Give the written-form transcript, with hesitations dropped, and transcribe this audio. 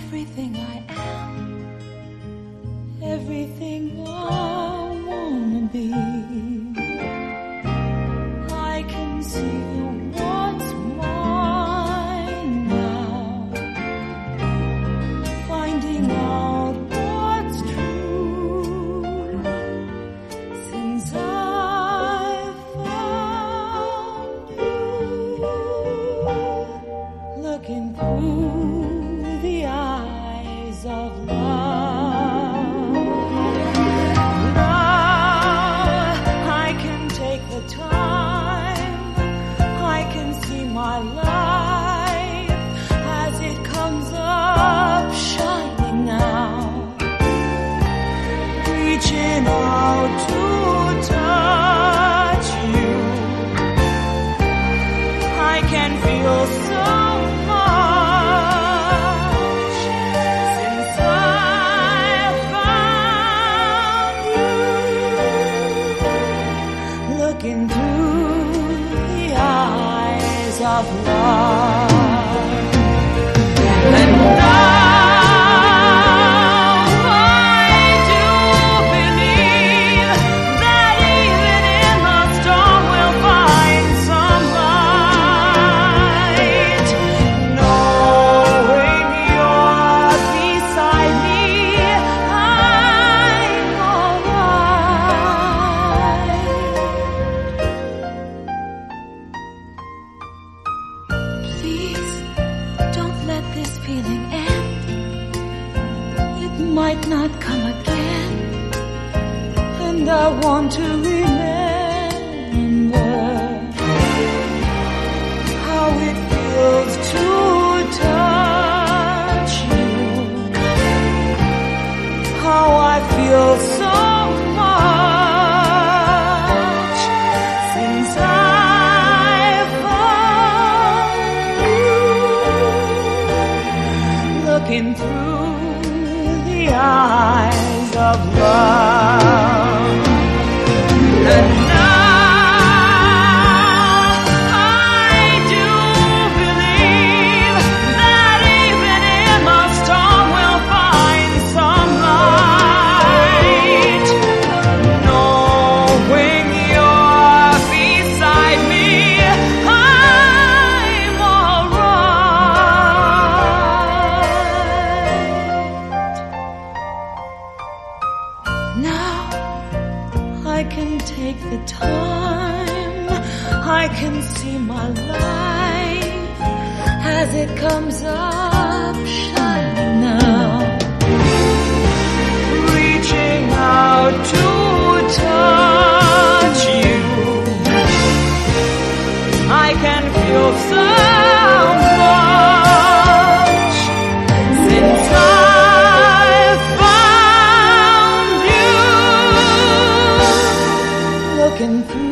everything I am, everything I wanna be. I can see what's mine now, finding out what's true since I've found you. Looking through the eyes of love, I can take the time, I can see my life as it comes up shining now, reaching out to touch you. I can feel so much since I found you. Looking through the eyes of love. And now I do believe that even in the storm we'll find some light. Knowing you're beside me, I'm alright. Please don't let this feeling end. It might not come again, and I want to remember how it feels to touch you, how I feel so much since I've found you. Looking through the eyes of love. And now I do believe that even in the storm we'll find some light. Knowing you're beside me, I'm alright. Now I can take the time, I can see my life as it comes up shining now, reaching out to touch you. I can feel so much since I've found you. Looking through